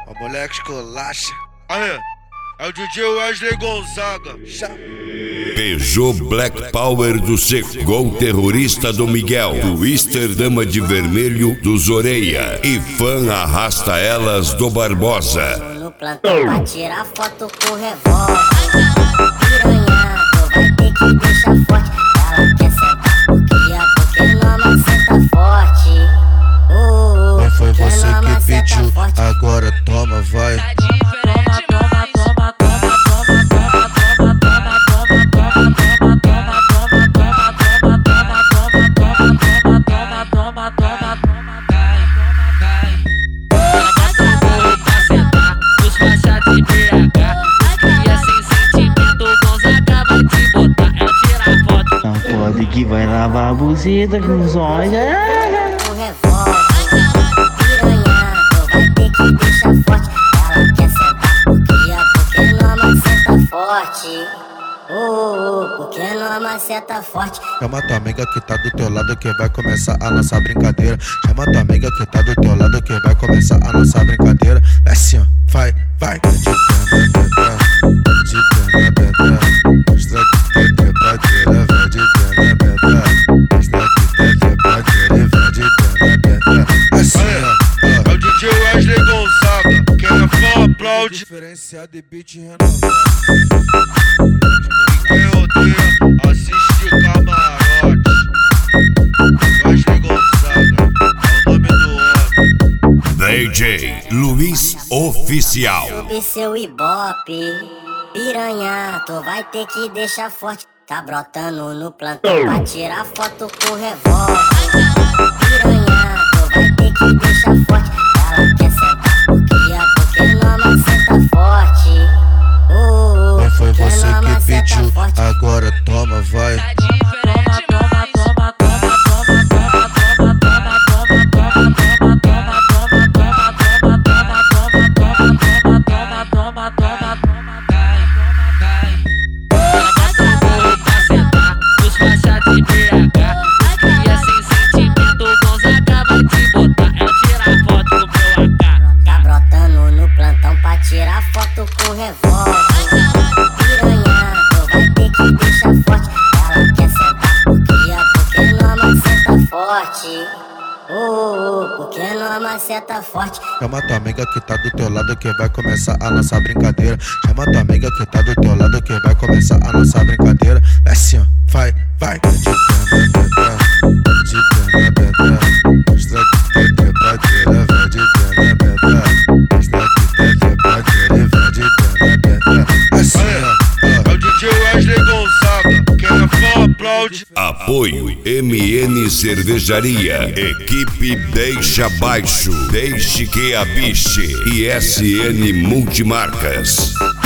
O moleque esculacha. Aí, é o DJ Wesley Gonzaga. Peugeot Black Power do Seco, Gol Terrorista do Miguel, Twister Dama de Vermelho do Zoreia e Fã Arrasta Elas do Barbosa. No plantão pra tirar foto com revólver. Piranha, tu vai ter que deixar forte. Ela quer sentar porque não maceta forte. Não foi você que pediu, agora toma, vai. Não pode que vai lavar a buzita com os olhos. Com revólver. Piranha, tu vai ter que deixar forte. Ela quer sentar porque não maceta forte. Porque não maceta forte. Chama tua amiga que tá do teu lado que vai começar a nossa brincadeira. Chama tua amiga que tá do teu lado que vai começar a nossa brincadeira. É assim, ó, vai. De perna aberta, mostra que tem trepadeira. Vai de perna aberta, mostra que tem trepadeira. E vai de perna aberta. É assim, ó. É o DJ Wesley Gonzaga. Quem é fã aplaude. Diferenciado e beat renovado. Quem odeia, assiste Camarote. Wesley Gonzaga é o nome do homem. DJ Luiz Oficial. Sobe seu ibope. Piranha, tu vai ter que deixar forte. Tá brotando no plantão pra tirar foto com revólver. Piranha, tu vai ter que deixar forte. Ela quer sentar porque não maceta forte. Não foi você que pediu, agora toma, vai. Tá brotando no plantão pra tirar foto com revólver. Piranha, tu vai ter que deixar forte. Ela quer sentar porque não maceta forte. Porque não maceta forte. Chama tua amiga que tá do teu lado que vai começar a nossa brincadeira. Chama tua amiga que tá do teu lado que vai começar a nossa brincadeira. É assim, ó, vai. De perna aberta, mostra que tem trepadeira. Vai de perna aberta, mostra que tem trepadeira. E vai de perna aberta. É assim, ó. É o DJ Wesley Gonzaga. Quem é fã aplaude. Apoio MN Cervejaria, Equipe Deixa Baixo, Deixe que a Biche e SN Multimarcas.